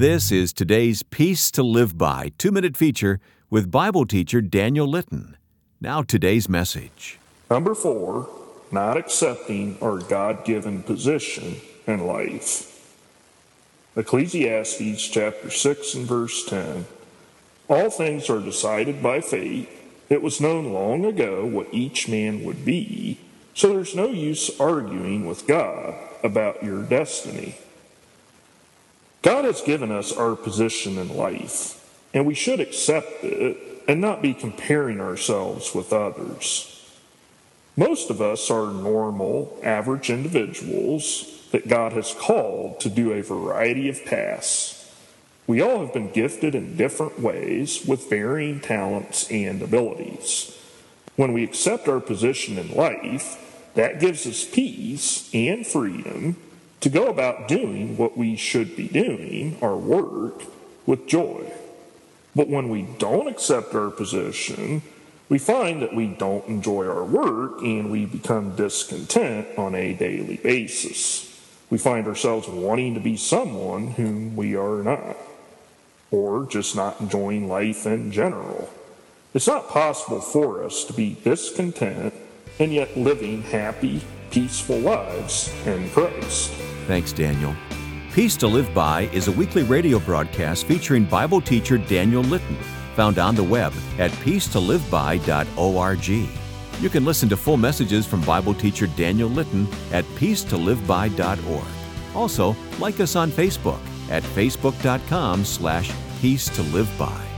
This is today's Peace to Live By 2-minute feature with Bible teacher Daniel Litton. Now today's message. Number 4, not accepting our God-given position in life. Ecclesiastes chapter 6 and verse 10. All things are decided by fate. It was known long ago what each man would be, so there's no use arguing with God about your destiny. God has given us our position in life, and we should accept it and not be comparing ourselves with others. Most of us are normal, average individuals that God has called to do a variety of tasks. We all have been gifted in different ways with varying talents and abilities. When we accept our position in life, that gives us peace and freedom to go about doing what we should be doing, our work, with joy. But when we don't accept our position, we find that we don't enjoy our work and we become discontent on a daily basis. We find ourselves wanting to be someone whom we are not, or just not enjoying life in general. It's not possible for us to be discontent and yet living happy, peaceful lives in Christ. Thanks, Daniel. Peace to Live By is a weekly radio broadcast featuring Bible teacher Daniel Litton, found on the web at peacetoliveby.org. You can listen to full messages from Bible teacher Daniel Litton at peacetoliveby.org. Also, like us on Facebook at facebook.com/peacetoliveby.